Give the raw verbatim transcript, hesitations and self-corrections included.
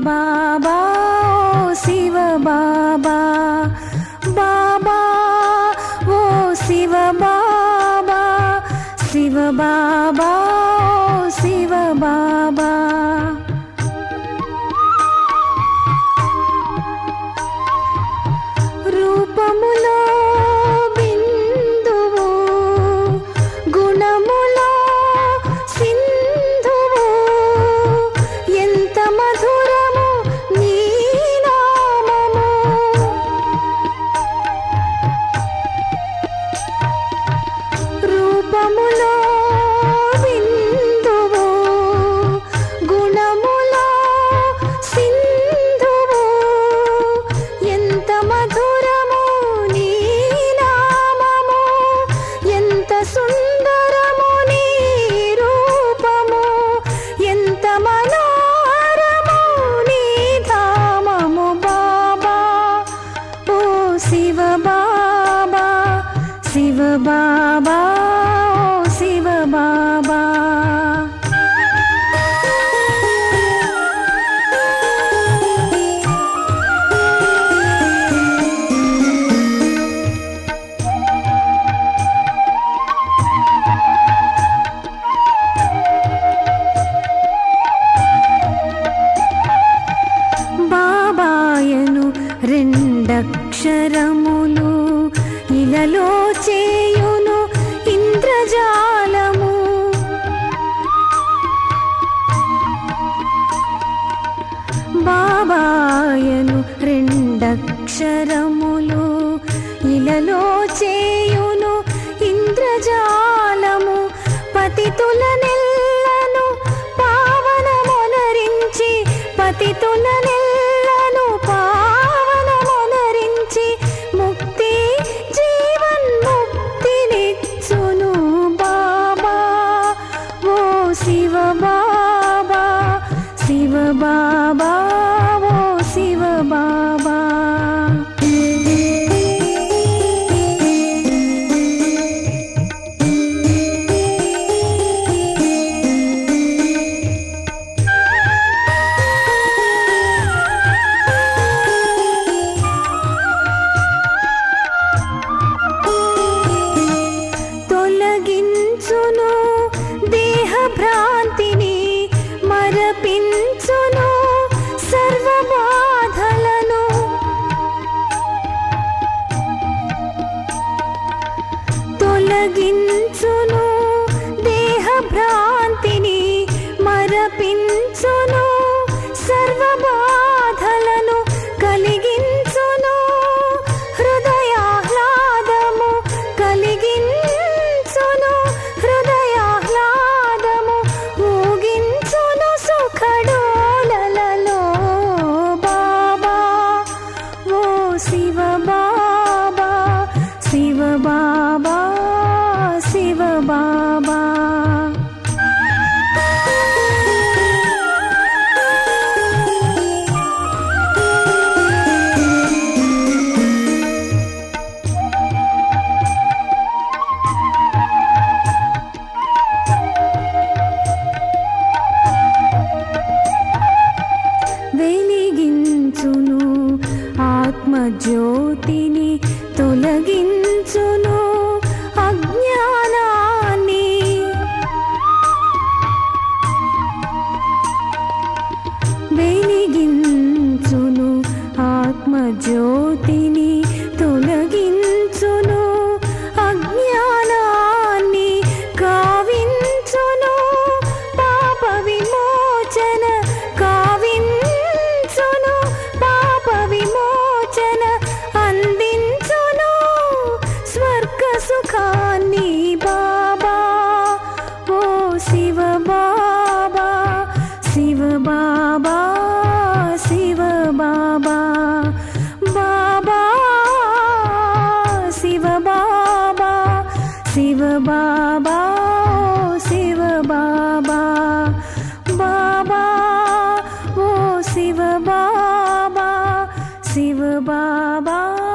బాబా ఓ శివ బాబా, బాబా ఓ శివ బాబా, శివ బాబా ఓ శివ బాబా. రూపములో బిందువు, గుణములో సింధువు, ఎంత మధురము నీ నామము. రూపములో బిందువు, గుణములో సింధువు, ఎంత మధురము నీ నామము. ఎంత సుందరము నీ రూపము, ఎంత మనోహరము నీ ధామము. బాబా ఓ శివ బాబా, శివ బాబా ఓ శివ బాబా. బాబాయను రెండక్షరములు ఇలలో చేయును ఇంద్రజాలము. బాబాయను రెండక్షరములు ఇలలో చేయును ఇంద్రజాలము. పతితులనెల్లను పావనమొనరించి, పతితులనెల్లను పావనమొనరించి, ముక్తి జీవన్ముక్తినిచ్చును. బాబా ఓ శివ బాబా, శివ బాబా ఓ శివ బాబా. తొలగించును దేహ భ్రాంతిని, మరపించును సర్వ బాధలను. తొలగించును దేహ భ్రాంతిని, మరపించును సర్వ బాధలను. కలిగించును హృదయాహ్లాదము, కలిగించును హృదయాహ్లాదము, ఊగించును సుఖడోలలో. బాబా ఓ శివ బాబా, శివ బాబా, శివ బాబా. వెలిగించును ఆత్మజ్యోతిని, తొలగించును అజ్ఞానాన్ని. వెలిగించును ఆత్మజ్యోతిని, తొలగించును అజ్ఞానాన్ని. కావించును పాప విమోచన, కావించును పాప విమోచన, అందించును స్వర్గ సుఖాన్ని. బాబా ఓ శివ బాబా, శివ బాబా, శివ బాబా. బాబా శివ బాబా, శివ బాబా ఓ శివ బాబా. బాబా ఓ శివ బాబా, శివ బాబా.